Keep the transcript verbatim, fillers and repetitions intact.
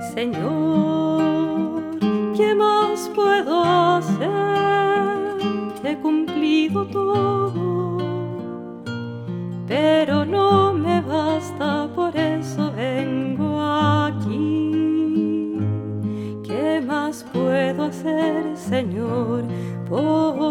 Señor, ¿qué más puedo hacer? He cumplido todo, pero no me basta, por eso vengo aquí. ¿Qué más puedo hacer, Señor, por